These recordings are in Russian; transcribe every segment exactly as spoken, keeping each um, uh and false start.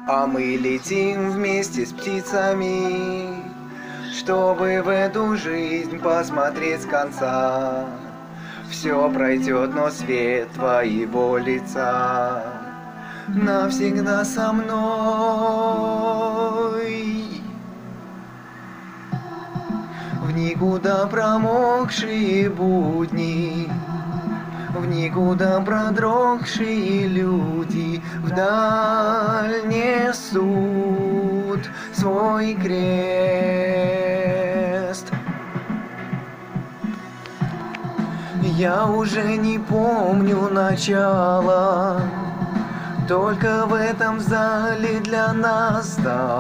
А мы летим вместе с птицами, чтобы в эту жизнь посмотреть с конца. Все пройдет, но свет твоего лица навсегда со мной. В никуда промокшие будни, в никуда продрогшие люди вдаль несут свой крест. Я уже не помню начала, только в этом зале для нас с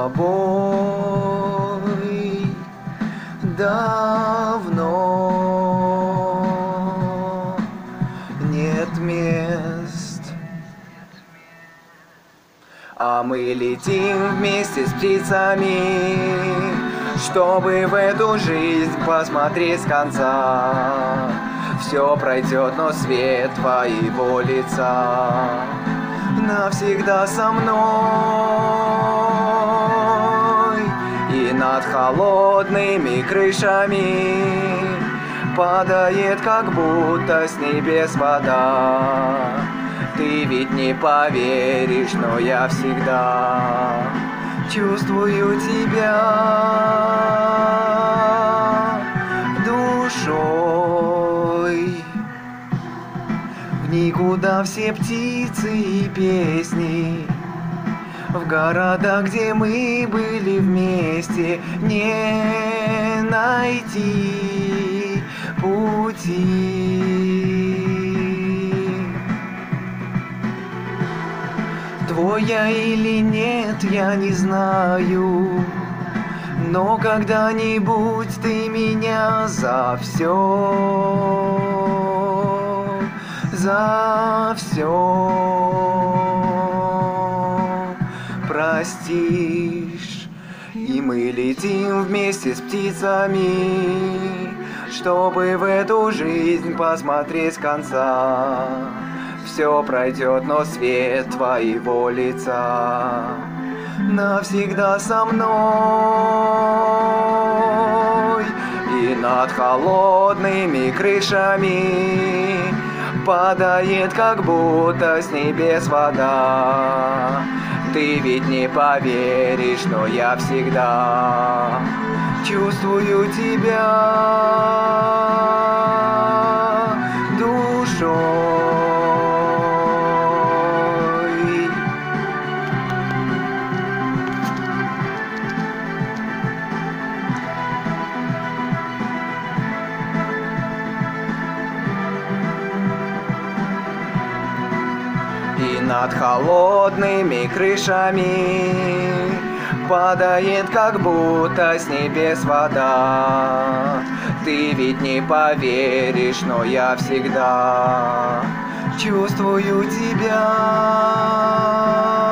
тобой давно нет мест. А мы летим вместе с птицами, чтобы в эту жизнь посмотреть с конца. Все пройдет, но свет твоего лица навсегда со мной. И над холодными крышами падает, как будто с небес вода. Ты ведь не поверишь, но я всегда чувствую тебя душой. В никуда все птицы и песни, в города, где мы были вместе, не найти пути. Твой я или нет, я не знаю, но когда-нибудь ты меня за все, за все простишь. И мы летим вместе с птицами, чтобы в эту жизнь посмотреть с конца. Все пройдет, но свет твоего лица навсегда со мной. И над холодными крышами падает, как будто с небес вода. Ты ведь не поверишь, но я всегда чувствую тебя душой. И над холодными крышами падает, как будто с небес вода. Ты ведь не поверишь, но я всегда чувствую тебя